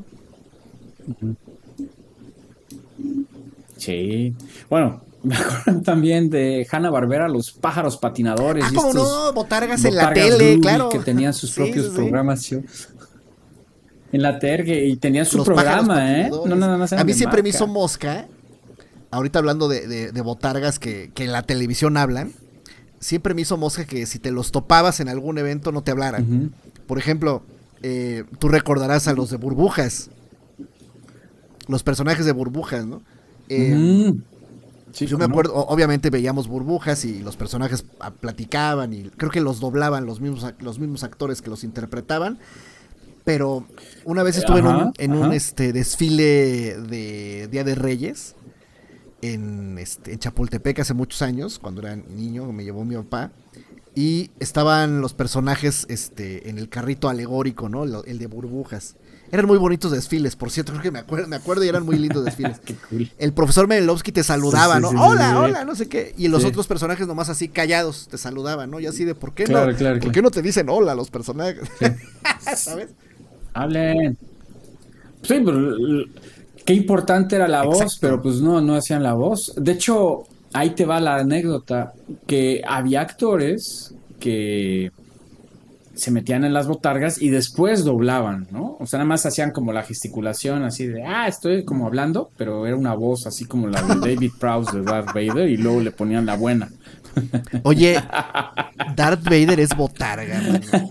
Sí. Bueno, me acuerdo también de Hanna-Barbera, los pájaros patinadores. Ah, y cómo estos no, botargas en la botargas tele, Ruby claro. que tenían sus Sí, propios sí, sí. programas. ¿Sí? En la tele y tenían su Los pájaros programa, ¿eh? patinadores. No nada más eran A mí de siempre me marca. hizo mosca, ahorita hablando de, de, de botargas que, que en la televisión hablan, siempre me hizo mosca que si te los topabas en algún evento no te hablaran. Ujú. Por ejemplo, eh, tú recordarás a los de Burbujas, los personajes de Burbujas, ¿no? Eh, Ujú. Sí, Yo me ¿cómo no? acuerdo, o- obviamente veíamos Burbujas y los personajes ah, platicaban y creo que los doblaban los mismos, ac- los mismos actores que los interpretaban. Pero una vez estuve Ajá, en un, en un ajá. este, desfile de Día de Reyes en, este, en Chapultepec hace muchos años, cuando era niño, me llevó mi papá. Y estaban los personajes este, en el carrito alegórico, ¿no? Lo- el de Burbujas. Eran muy bonitos desfiles, por cierto, creo que me acuerdo, me acuerdo y eran muy lindos desfiles. Qué cool. El profesor Menelowski te saludaba, Sí, sí, ¿no? sí, sí, hola, sí. hola, no sé qué. Y los Sí. otros personajes nomás así callados te saludaban, ¿no? Y así de, ¿por qué Claro, no? claro, ¿Por claro. qué no te dicen hola los personajes? ¿Sabes? Hablen. Sí, pero l- qué importante era la voz, Exacto. pero pues no, no hacían la voz. De hecho, ahí te va la anécdota, que había actores que se metían en las botargas y después doblaban, ¿no? O sea, nada más hacían como la gesticulación así de, ah, estoy como hablando, pero era una voz así como la de David Prowse de Darth Vader y luego le ponían la buena. Oye, Darth Vader es botarga, mano.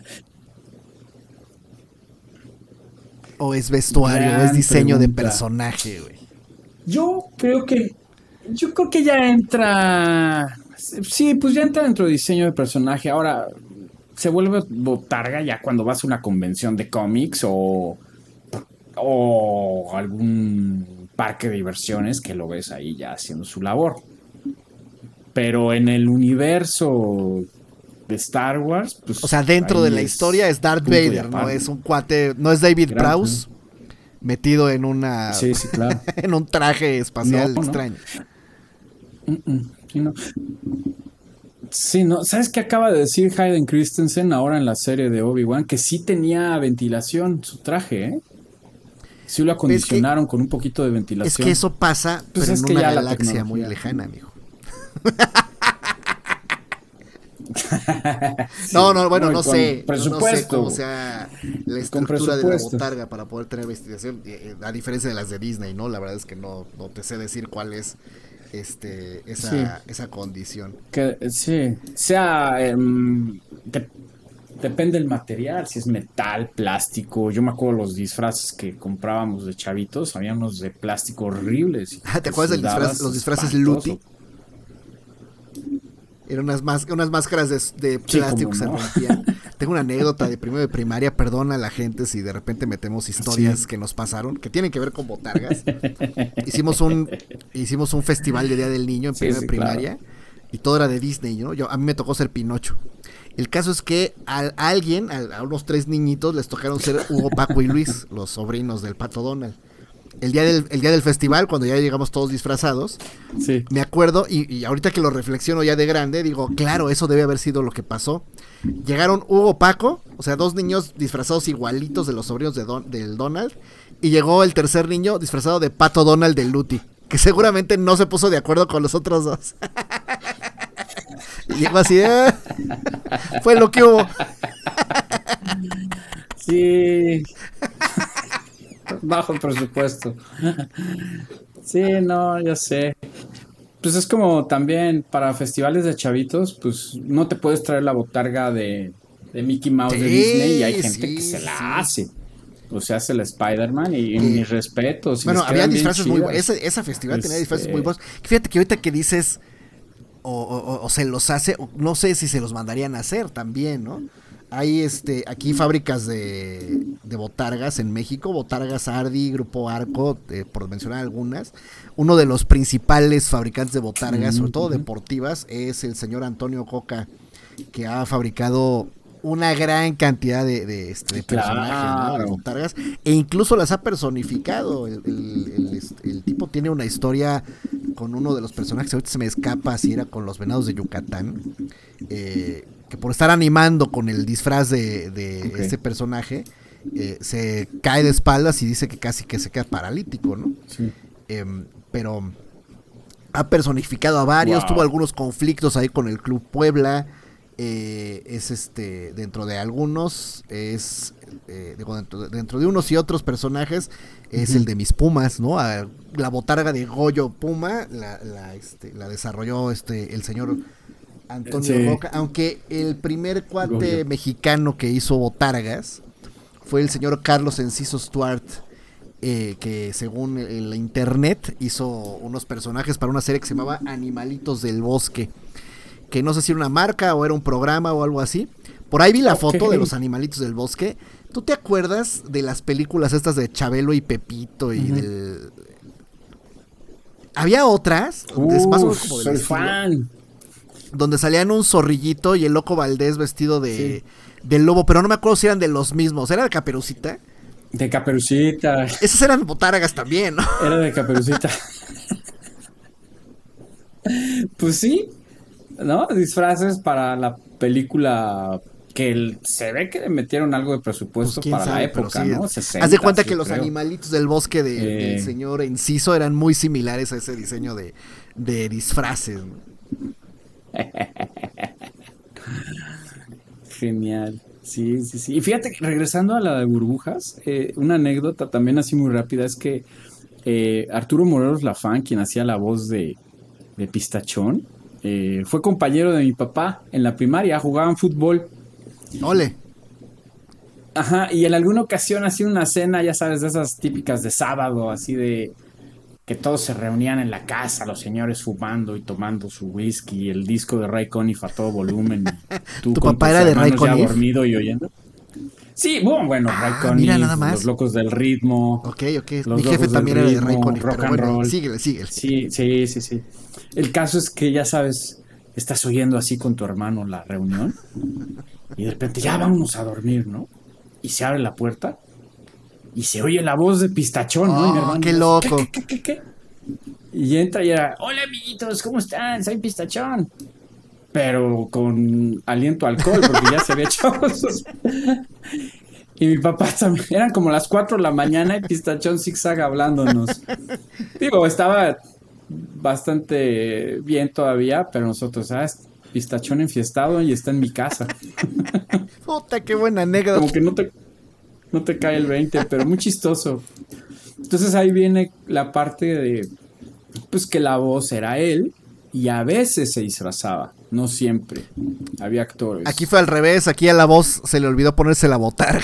O es vestuario, Gran o es diseño de pregunta. personaje, güey. Yo creo que yo creo que ya entra, sí, pues ya entra dentro de diseño de personaje. Ahora se vuelve botarga ya cuando vas a una convención de cómics o o algún parque de diversiones que lo ves ahí ya haciendo su labor. Pero en el universo de Star Wars, pues O sea, dentro ahí de la es historia es Darth punto y Vader, no aparte. es un cuate, no es David Gran- Prowse metido en una Sí, sí, claro. en un traje espacial No, no. extraño. Mm-mm, sí, no. Sí, no. ¿Sabes qué acaba de decir Hayden Christensen ahora en la serie de Obi-Wan? Que sí tenía ventilación su traje, ¿eh? Sí lo acondicionaron con un poquito de Es ventilación. que eso pasa, Pues pero es en que una ya la galaxia muy tecnología. lejana, amigo. No, no, bueno, No, y no con sé. No, no sé presupuesto. cómo sea la Con estructura de la presupuesto. botarga para poder tener investigación, eh, eh, a diferencia de las de Disney, ¿no? La verdad es que no, no te sé decir cuál es este esa, Sí. esa condición. Que, sí, sea, em, de- depende del material, si es metal, plástico. Yo me acuerdo los disfraces que comprábamos de chavitos, había unos de plástico horribles. Ah, ¿te acuerdas del disfraz- Sudabas los disfraces espantoso. Luti? Eran unas, más, unas máscaras de, de Sí, plástico cómo que no. se rompían. Tengo una anécdota de primero de primaria, perdona a la gente si de repente metemos historias Sí. que nos pasaron, que tienen que ver con botargas. Hicimos un hicimos un festival de Día del Niño en Sí, primero sí, de primaria y todo era de Disney, ¿no? Yo, a mí me tocó ser Pinocho. El caso es que a, a alguien, a, a unos tres niñitos, les tocaron ser Hugo, Paco y Luis, los sobrinos del Pato Donald. El día del, el día del festival, cuando ya llegamos todos disfrazados, Sí. me acuerdo, y, y ahorita que lo reflexiono ya de grande, digo, claro, eso debe haber sido lo que pasó. Llegaron Hugo, Paco, o sea, dos niños disfrazados igualitos de los sobrinos de Don, del Donald, y llegó el tercer niño disfrazado de Pato Donald del Luti, que seguramente no se puso de acuerdo con los otros dos. Y llegó así, "Ah, fue lo que hubo". Sí. Bajo presupuesto. Sí, no, ya sé. Pues es como también para festivales de chavitos, pues no te puedes traer la botarga de, de Mickey Mouse Sí, de Disney y hay gente sí, que se la sí. hace. O sea, hace el Spider-Man y, y Que- mis respetos. y Bueno, les había quedan bien disfraces muy chidas. buenos. Esa, esa festival tenía disfraces Este, muy buenos. Fíjate que ahorita que dices, o, o- o se los hace, o no sé si se los mandarían a hacer también, ¿no? Hay este, aquí fábricas de, de botargas en México, Botargas Ardi, Grupo Arco, eh, por mencionar algunas. Uno de los principales fabricantes de botargas, sobre todo Ujú. deportivas, es el señor Antonio Coca, que ha fabricado una gran cantidad de, de, este, de personajes, ¿no? De Claro. botargas, e incluso las ha personificado. El, el- el, este, el tipo tiene una historia con uno de los personajes, ahorita se me escapa si era con los venados de Yucatán, eh, que por estar animando con el disfraz de, de Ok. este personaje, eh, se cae de espaldas y dice que casi que se queda paralítico, ¿no? Sí. Em, pero ha personificado a varios, Wow. tuvo algunos conflictos ahí con el Club Puebla. eh, es este, dentro de algunos, es eh, digo, dentro, de, dentro de unos y otros personajes, es Ujú. el de mis Pumas, ¿no? A- la botarga de Goyo Puma la, la, este, la desarrolló este el señor Antonio Sí. Roca, aunque el primer cuate Goyo. mexicano que hizo botargas fue el señor Carlos Enciso Stuart, eh, que según el internet hizo unos personajes para una serie que se llamaba Animalitos del Bosque, que no sé si era una marca o era un programa o algo así. Por ahí vi la Ok. foto de los Animalitos del Bosque. ¿Tú te acuerdas de las películas estas de Chabelo y Pepito y Ujú. del... Había otras, donde es más o menos Uf, como del soy estilo, fan. donde salían un zorrillito y el Loco Valdés vestido de, Sí. de lobo, pero no me acuerdo si eran de los mismos. ¿Era de Caperucita? De Caperucita. Esas eran botargas también, ¿no? Era de Caperucita. Pues sí, ¿no? Disfraces para la película que el- se ve que le metieron algo de presupuesto Pues quién para sabe, la pero época, sí. ¿no? Haz de sesentas, cuenta que yo los creo. animalitos del bosque de- Eh. del señor Enciso eran muy similares a ese diseño de, de disfraces, ¿no? Genial. Sí, sí, sí. Y fíjate que regresando a la de burbujas, eh, una anécdota también así muy rápida es que eh, Arturo Morelos Lafán, quien hacía la voz de, de Pistachón, eh, fue compañero de mi papá en la primaria, jugaban fútbol. Ole. Ajá, y en alguna ocasión hacía una cena, ya sabes, de esas típicas de sábado, así de que todos se reunían en la casa, los señores fumando y tomando su whisky, y el disco de Ray Conniff a todo volumen. y Tú ¿Tu con papá tus era de Ray hermanos ya Conniff? dormido y oyendo. Sí, bueno, bueno, Ah, Ray mira, Conniff, nada más. Los Locos del Ritmo. Ok, ok. Los Mi jefe Locos también del era de Ray Ritmo, Conniff, rock pero and bueno, roll. síguele, síguele. Sí, sí, sí, sí. El caso es que ya sabes, estás oyendo así con tu hermano la reunión y de repente ya vámonos a dormir, ¿no? Y se abre la puerta y se oye la voz de Pistachón, ¿no? Y mi Oh, hermano qué dice, loco. ¿Qué, qué, qué, qué, qué? Y entra y era, hola amiguitos, ¿cómo están? Soy Pistachón. Pero con aliento a alcohol, porque ya se había echado sus... Y mi papá también, eran como las cuatro de la mañana y Pistachón zigzag hablándonos. Digo, estaba bastante bien todavía, pero nosotros, ah, es Pistachón enfiestado y está en mi casa. Puta, qué buena anécdota. Como que no te, no te cae el veinte, pero muy chistoso. Entonces ahí viene la parte de, pues que la voz era él y a veces se disfrazaba, no siempre. Había actores. Aquí fue al revés, aquí a la voz se le olvidó ponerse la botarga.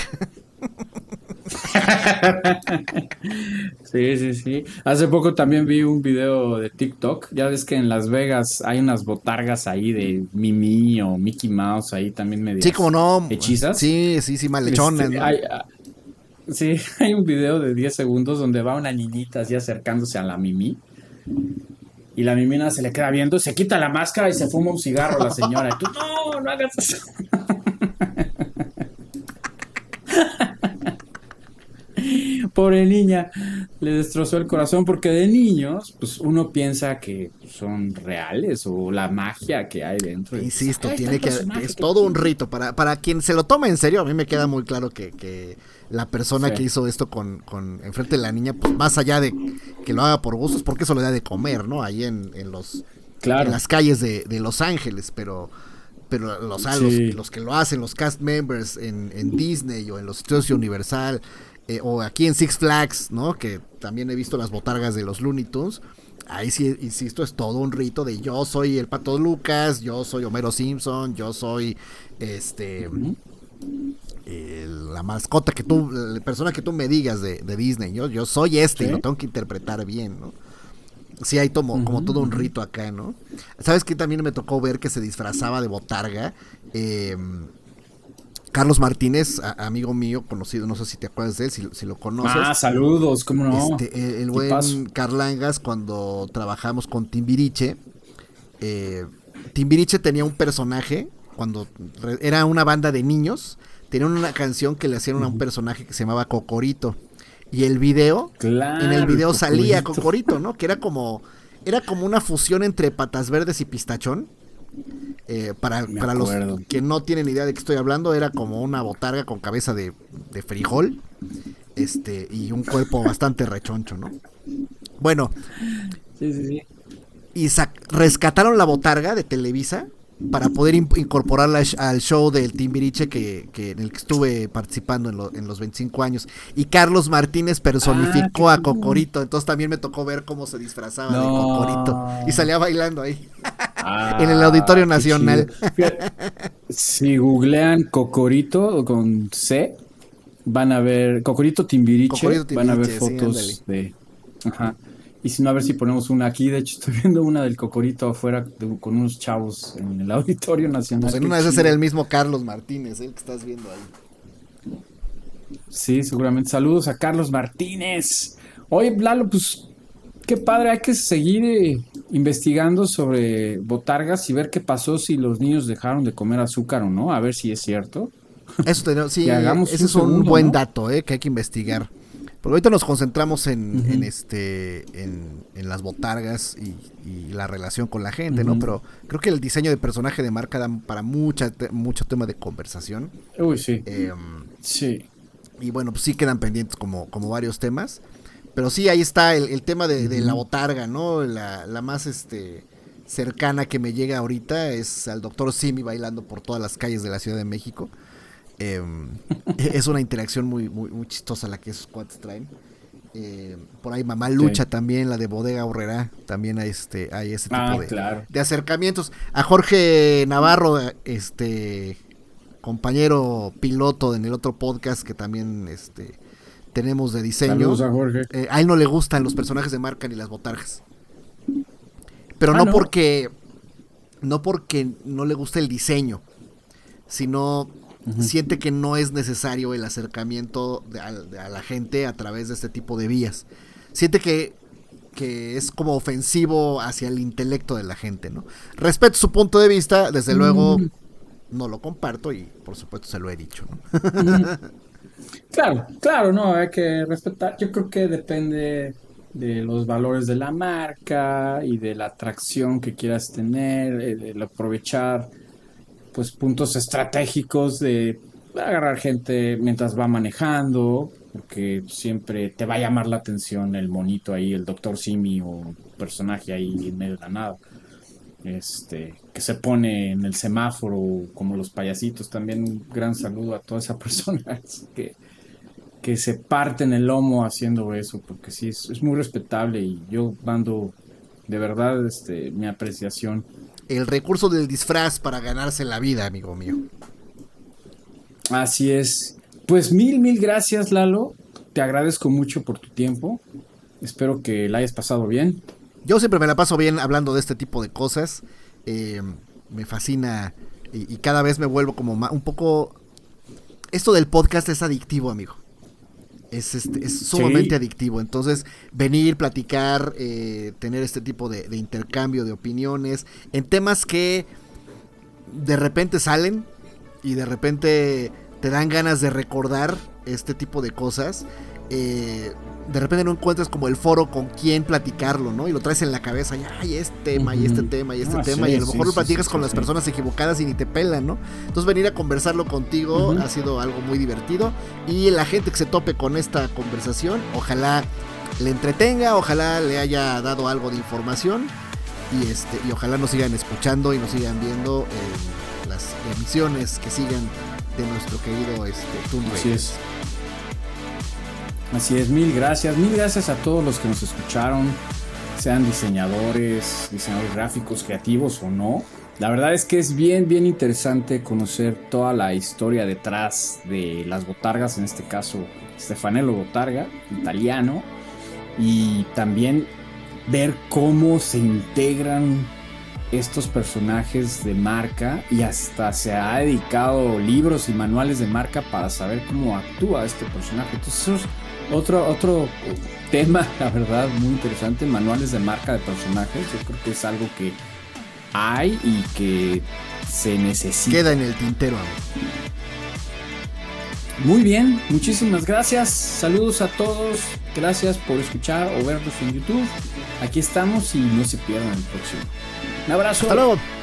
Sí, sí, sí. Hace poco también vi un video de TikTok. Ya ves que en Las Vegas hay unas botargas ahí de Mimi o Mickey Mouse ahí también medias Sí, como no. hechizas. Sí, sí, sí, malechonas, Este, ¿no? hay, ah, sí, hay un video de diez segundos donde va una niñita así acercándose a la Mimi. Y la Mimina se le queda viendo, se quita la máscara y se fuma un cigarro la señora. Y tú, no, no hagas eso. Pobre niña, le destrozó el corazón porque de niños, pues uno piensa que son reales o la magia que hay dentro. Insisto, Ahí está tiene el que personaje es que- todo un rito. Para, para quien se lo toma en serio, a mí me queda muy claro que, que la persona Sí. que hizo esto con, con enfrente de la niña, pues más allá de que lo haga por gustos, porque eso le da de comer, ¿no? Ahí en, en los Claro. en las calles de, de Los Ángeles, pero pero los, ah, Sí. los, los que lo hacen, los cast members en, en Disney o en los estudios Universal, eh, o aquí en Six Flags, ¿no? Que también he visto las botargas de los Looney Tunes. Ahí sí, insisto, es todo un rito de yo soy el Pato Lucas, yo soy Homero Simpson, yo soy este uh-huh. el, la mascota que tú, la persona que tú me digas de, de Disney, yo, yo soy este, ¿sí? Y lo tengo que interpretar bien, ¿no? Sí, hay como, uh-huh. como todo un rito acá, ¿no? ¿Sabes qué? También me tocó ver que se disfrazaba de botarga. Eh, Carlos Martínez, a, amigo mío, conocido, no sé si te acuerdas de él, si, si lo conoces. Ah, saludos, ¿cómo no? Este, el, el buen Carlangas, cuando trabajamos con Timbiriche, eh, Timbiriche tenía un personaje, cuando re, era una banda de niños, tenían una canción que le hacían uh-huh. a un personaje que se llamaba Cocorito. Y el video, claro, en el video salía Cocorito. Cocorito, ¿no? Que era como, era como una fusión entre Patas Verdes y Pistachón. Eh, para para los que no tienen idea de qué estoy hablando, era como una botarga con cabeza de, de frijol, este, y un cuerpo bastante rechoncho, ¿no? Bueno, sí, sí, sí. Y sac- rescataron la botarga de Televisa para poder imp- incorporarla al show del Timbiriche que, que en el que estuve participando en, lo, en los veinticinco años. Y Carlos Martínez personificó ah, a Cocorito, entonces también me tocó ver cómo se disfrazaba no. de Cocorito y salía bailando ahí ah, en el Auditorio Nacional. Si googlean Cocorito con C, van a ver Cocorito Timbiriche, Cocorito Timbiriche van a ver fotos sí, de... Ajá. Y si no, a ver si ponemos una aquí. De hecho, estoy viendo una del Cocorito afuera de, con unos chavos en el Auditorio Nacional. Pues en una de esas era el mismo Carlos Martínez, el que estás viendo ahí. Sí, seguramente. Saludos a Carlos Martínez. Oye, Lalo, pues qué padre. Hay que seguir eh, investigando sobre botargas y ver qué pasó si los niños dejaron de comer azúcar o no. A ver si es cierto. Eso tenemos, sí, ese es un segundo, buen ¿no? dato eh, que hay que investigar. Porque ahorita nos concentramos en, uh-huh. en este en, en las botargas y, y la relación con la gente, uh-huh. ¿no? Pero creo que el diseño de personaje de marca da para mucha te, mucho tema de conversación. Uy, sí. Eh, sí. Y bueno, pues sí quedan pendientes como, como varios temas. Pero sí, ahí está el, el tema de, uh-huh. de la botarga, ¿no? La, la más este cercana que me llega ahorita es al doctor Simi bailando por todas las calles de la Ciudad de México. Eh, es una interacción muy, muy, muy chistosa la que esos cuates traen. Eh, por ahí Mamá Lucha sí. también, la de Bodega Aurrerá, también hay este, hay ese tipo ah, de, claro. de acercamientos. A Jorge Navarro, este compañero piloto en el otro podcast que también este tenemos de diseño. Saludos a Jorge. Eh, a él no le gustan los personajes de marca ni las botargas. Pero ah, no, no porque no porque no le gusta el diseño, sino Uh-huh. siente que no es necesario el acercamiento de a, de a la gente a través de este tipo de vías. Siente que, que es como ofensivo hacia el intelecto de la gente, ¿no? Respeto su punto de vista, desde uh-huh. luego no lo comparto y por supuesto se lo he dicho, ¿no? Uh-huh. Claro, claro, no, hay que respetar. Yo creo que depende de los valores de la marca y de la atracción que quieras tener, el aprovechar pues puntos estratégicos de agarrar gente mientras va manejando, porque siempre te va a llamar la atención el monito ahí, el doctor Simi o personaje ahí en medio de la nada, este, que se pone en el semáforo como los payasitos. También un gran saludo a toda esa persona que, que se parten el lomo haciendo eso, porque sí, es, es muy respetable y yo mando de verdad este, mi apreciación. El recurso del disfraz para ganarse la vida, amigo mío. Así es. Pues mil, mil gracias, Lalo. Te agradezco mucho por tu tiempo. Espero que la hayas pasado bien. Yo siempre me la paso bien hablando de este tipo de cosas. Eh, me fascina y, y cada vez me vuelvo como más, un poco... Esto del podcast es adictivo, amigo. Es, este, es sumamente sí. adictivo. Entonces, venir, platicar, eh, tener este tipo de, de intercambio de opiniones en temas que de repente salen y de repente te dan ganas de recordar este tipo de cosas. Eh, de repente no encuentras como el foro con quién platicarlo, ¿no? Y lo traes en la cabeza, y ay, este tema, y este tema, y este ah, tema, sí, y a lo mejor sí, lo platicas sí, con sí, las sí. personas equivocadas y ni te pelan, ¿no? Entonces venir a conversarlo contigo uh-huh. ha sido algo muy divertido, y la gente que se tope con esta conversación, ojalá le entretenga, ojalá le haya dado algo de información, y este, y ojalá nos sigan escuchando y nos sigan viendo en las de misiones que sigan de nuestro querido este, Tomb Raider. Así es. Así es, mil gracias. Mil gracias a todos los que nos escucharon, sean diseñadores, diseñadores gráficos, creativos o no. La verdad es que es bien, bien interesante conocer toda la historia detrás de las botargas, en este caso Stefanello Botarga, italiano, y también ver cómo se integran estos personajes de marca, y hasta se ha dedicado libros y manuales de marca para saber cómo actúa este personaje. Entonces eso es otro, otro tema, la verdad, muy interesante, manuales de marca de personajes. Yo creo que es algo que hay y que se necesita. Queda en el tintero. Muy bien, muchísimas gracias. Saludos a todos. Gracias por escuchar o vernos en YouTube. Aquí estamos y no se pierdan el próximo. Un abrazo. Hasta luego.